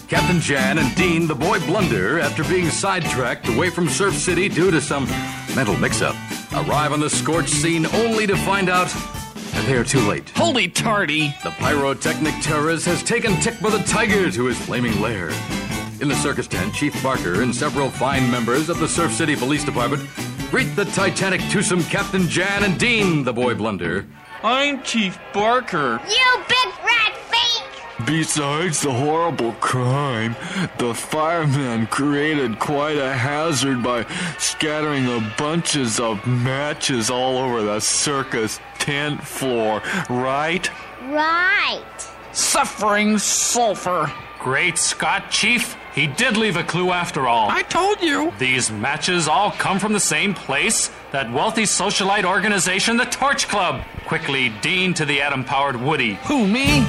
Captain Jan and Dean the Boy Blunder, after being sidetracked away from Surf City due to some mental mix-up, arrive on the scorched scene only to find out that they are too late. Holy tardy! The pyrotechnic terrorist has taken Tikba the Tiger to his flaming lair. In the circus tent, Chief Barker and several fine members of the Surf City Police Department greet the Titanic twosome Captain Jan and Dean the Boy Blunder. I'm Chief Barker. You big rat fake! Besides the horrible crime, the firemen created quite a hazard by scattering bunches of matches all over the circus tent floor, right? Right. Suffering sulfur. Great Scott, Chief. He did leave a clue after all. I told you. These matches all come from the same place, that wealthy socialite organization, the Torch Club. Quickly, Dean to the atom-powered Woody. Who, me?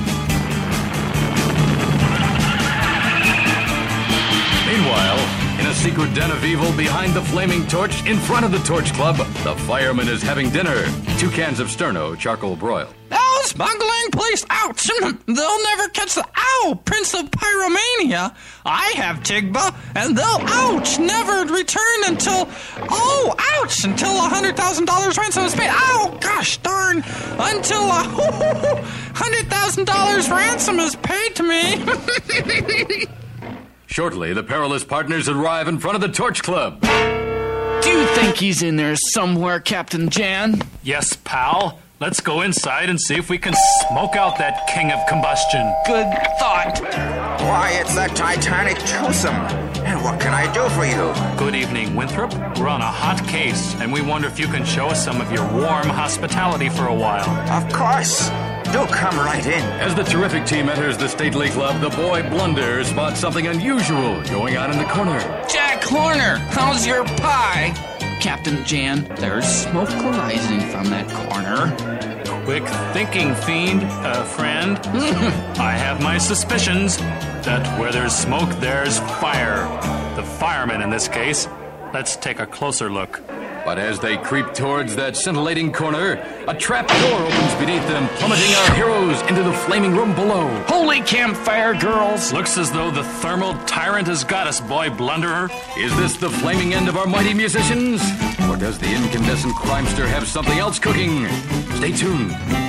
Meanwhile, in a secret den of evil behind the flaming torch in front of the Torch Club, the fireman is having dinner. 2 cans of Sterno charcoal broil. Oh, smuggling police! Ouch! They'll never catch the Prince of Pyromania. I have Tigba, and they'll never return until until $100,000 ransom is paid. Gosh darn! Until $100,000 ransom is paid to me. Shortly, the perilous partners arrive in front of the Torch Club. Do you think he's in there somewhere, Captain Jan? Yes, pal. Let's go inside and see if we can smoke out that king of combustion. Good thought. Why, it's the Titanic twosome. And what can I do for you? Good evening, Winthrop. We're on a hot case, and we wonder if you can show us some of your warm hospitality for a while. Of course. Do come right in. As the terrific team enters the stately club, the Boy Blunder spots something unusual going on in the corner. Jack Horner, how's your pie? Captain Jan, there's smoke rising from that corner. Quick thinking, friend. I have my suspicions that where there's smoke, there's fire. The firemen in this case. Let's take a closer look. But as they creep towards that scintillating corner, a trap door opens beneath them, plummeting our heroes into the flaming room below. Holy campfire, girls! Looks as though the thermal tyrant has got us, Boy Blunderer. Is this the flaming end of our mighty musicians? Or does the incandescent crimester have something else cooking? Stay tuned.